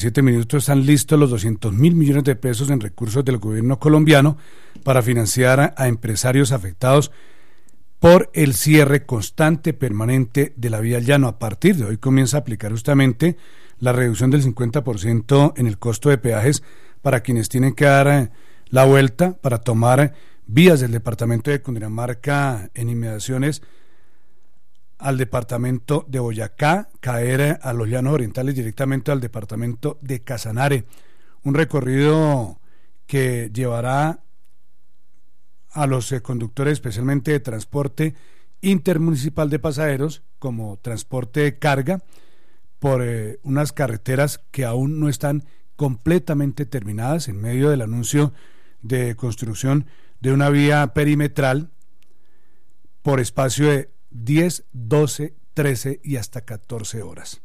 7 minutos están listos los 200.000 millones de pesos en recursos del gobierno colombiano para financiar a empresarios afectados por el cierre constante permanente de la vía al llano. A partir de hoy comienza a aplicar justamente la reducción del 50% en el costo de peajes para quienes tienen que dar la vuelta para tomar vías del departamento de Cundinamarca en inmediaciones al departamento de Boyacá, caer a los llanos orientales directamente al departamento de Casanare, un recorrido que llevará a los conductores especialmente de transporte intermunicipal de pasajeros como transporte de carga por unas carreteras que aún no están completamente terminadas en medio del anuncio de construcción de una vía perimetral por espacio de 10, 12, 13 y hasta 14 horas.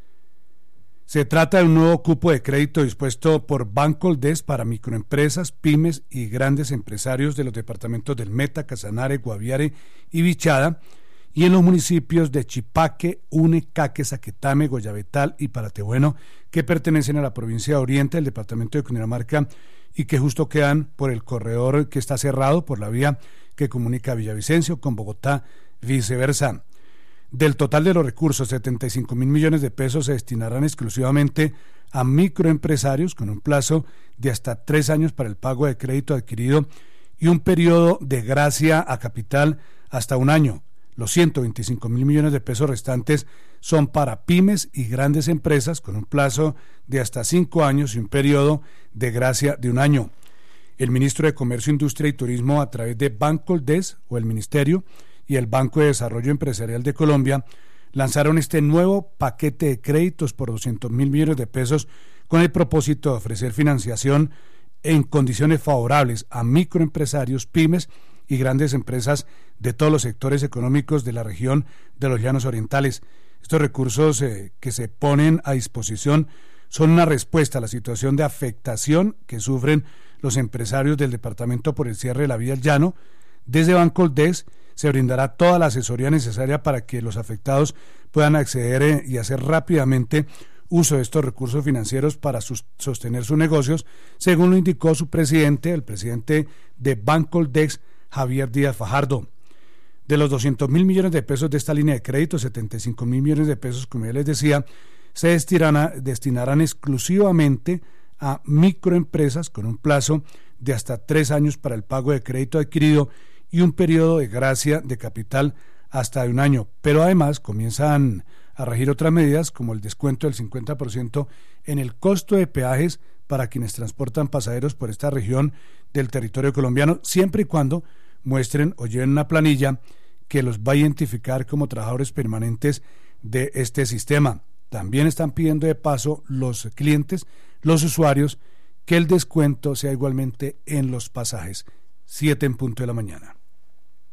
Se trata de un nuevo cupo de crédito dispuesto por Bancoldes para microempresas, pymes y grandes empresarios de los departamentos del Meta, Casanare, Guaviare y Vichada, y en los municipios de Chipaque, Une, Caque, Saquetame, Guayabetal y Paratebueno, que pertenecen a la provincia de Oriente del departamento de Cundinamarca y que justo quedan por el corredor que está cerrado por la vía que comunica Villavicencio con Bogotá, viceversa. Del total de los recursos, 75.000 millones de pesos se destinarán exclusivamente a microempresarios con un plazo de hasta 3 años para el pago de crédito adquirido y un periodo de gracia a capital hasta 1 año. Los 125.000 millones de pesos restantes son para pymes y grandes empresas con un plazo de hasta 5 años y un periodo de gracia de 1 año. El ministro de Comercio, Industria y Turismo, a través de Bancoldes o el Ministerio y el Banco de Desarrollo Empresarial de Colombia, lanzaron este nuevo paquete de créditos por 200.000 millones de pesos con el propósito de ofrecer financiación en condiciones favorables a microempresarios, pymes y grandes empresas de todos los sectores económicos de la región de los Llanos Orientales. Estos recursos que se ponen a disposición son una respuesta a la situación de afectación que sufren los empresarios del departamento por el cierre de la vía al llano. Desde Bancoldes se brindará toda la asesoría necesaria para que los afectados puedan acceder y hacer rápidamente uso de estos recursos financieros para sostener sus negocios, según lo indicó su presidente, el presidente de Bancoldes, Javier Díaz Fajardo. De los 200.000 millones de pesos de esta línea de crédito, 75.000 millones de pesos, como ya les decía, se destinarán exclusivamente a microempresas con un plazo de hasta 3 años para el pago de crédito adquirido y un periodo de gracia de capital hasta de 1 año, pero además comienzan a regir otras medidas como el descuento del 50% en el costo de peajes para quienes transportan pasajeros por esta región del territorio colombiano, siempre y cuando muestren o lleven una planilla que los va a identificar como trabajadores permanentes de este sistema. También están pidiendo de paso los clientes, los usuarios, que el descuento sea igualmente en los pasajes. 7 en punto de la mañana.